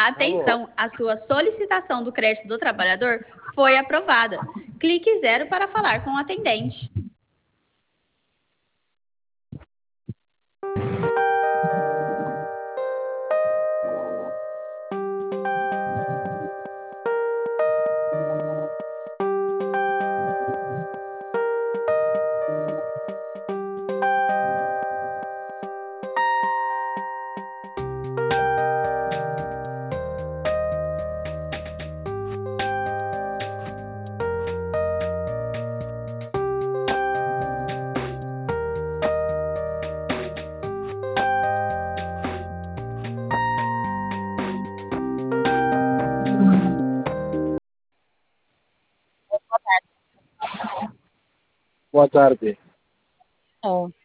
Atenção, a sua solicitação do crédito do trabalhador foi aprovada. Clique 0 para falar com o atendente. Boa tarde. Ó,